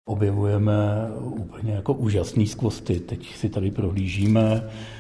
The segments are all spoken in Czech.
Objevujeme úplně jako úžasný skvosty. Teď si tady prohlížíme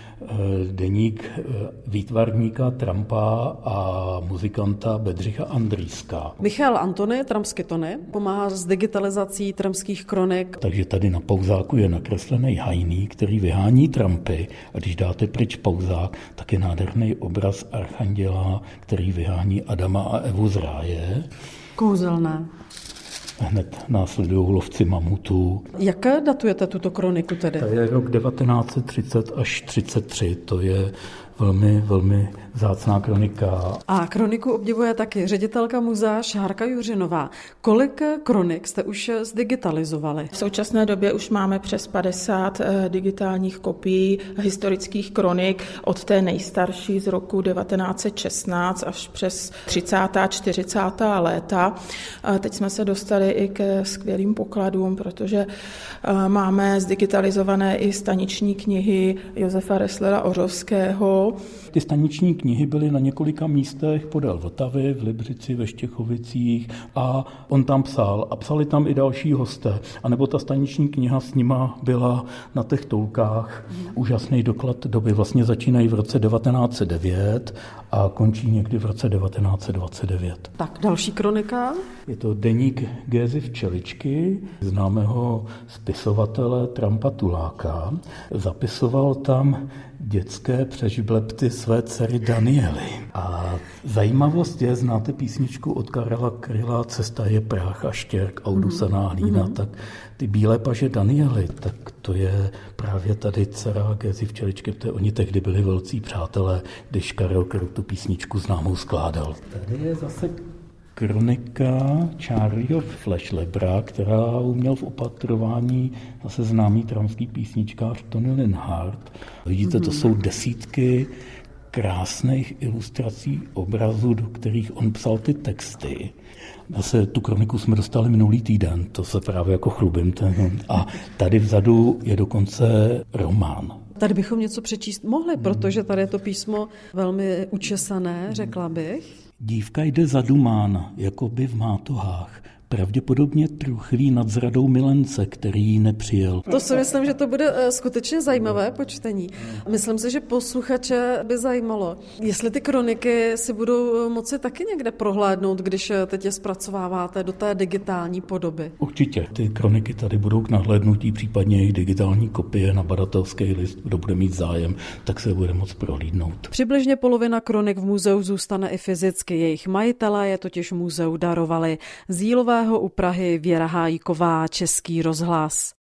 deník výtvarníka Trampa a muzikanta Bedřicha Andrýska. Michal Antony, Trampsky Tony, pomáhá s digitalizací trampských kronik. Takže tady na pauzáku je nakreslený hajný, který vyhání trampy, a když dáte pryč pauzák, tak je nádherný obraz archanděla, který vyhání Adama a Evu z ráje. Kouzelné. Hned následují lovci mamutů. Jak datujete tuto kroniku tedy? To je rok 1930 až 33, to je velmi vzácná kronika. A kroniku obdivuje taky ředitelka muzea Šárka Juřinová. Kolik kronik jste už zdigitalizovali? V současné době už máme přes 50 digitálních kopií historických kronik od té nejstarší z roku 1916 až přes 30. 40. léta. Teď jsme se dostali i ke skvělým pokladům, protože máme zdigitalizované i staniční knihy Josefa Resslera Ořovského. Ty staniční knihy byly na několika místech podél Vltavy, v Libřici, ve Štěchovicích a on tam psal a psali tam i další hosté. A nebo ta staniční kniha s nima byla na těch toulkách. Úžasný doklad doby, vlastně začínají v roce 1909 a končí někdy v roce 1929. Tak, další kronika. Je to deník Gézy Včeličky, známého spisovatele Trampa Tuláka. Zapisoval tam dětské přežblepty své dcery Daniely. A zajímavost je, znáte písničku od Karla Kryla Cesta je prach a štěrk a udusaná hlína, tak ty bílé paže Daniely, tak to je právě tady dcera Gézy Včeličky, protože oni tehdy byli velcí přátelé, když Karel Kryl tu písničku známou skládal. Tady je zase kronika Charlieho Flashlebra, která uměl v opatrování zase známý trampský písničkář Tony Linhart. Vidíte, to jsou desítky krásných ilustrací obrazů, do kterých on psal ty texty. Zase tu kroniku jsme dostali minulý týden, to se právě jako chlubím. A tady vzadu je dokonce román. Tady bychom něco přečíst mohli, protože tady je to písmo velmi učesané, řekla bych. Dívka jde zadumána, jako by v mátohách. Pravděpodobně truchlí nad zradou milence, který jí nepřijel. To si myslím, že to bude skutečně zajímavé po čtení. Myslím si, že posluchače by zajímalo, jestli ty kroniky si budou moci taky někde prohlédnout, když teď je zpracováváte do té digitální podoby. Určitě. Ty kroniky tady budou k nahlédnutí, případně jejich digitální kopie na badatelský list, kdo bude mít zájem, tak se bude moct prohlídnout. Přibližně polovina kronik v muzeu zůstane i fyzicky. Jejich majitelé je totiž muzeu darovali. Z Jílového u Prahy Věra Hájková, Český rozhlas.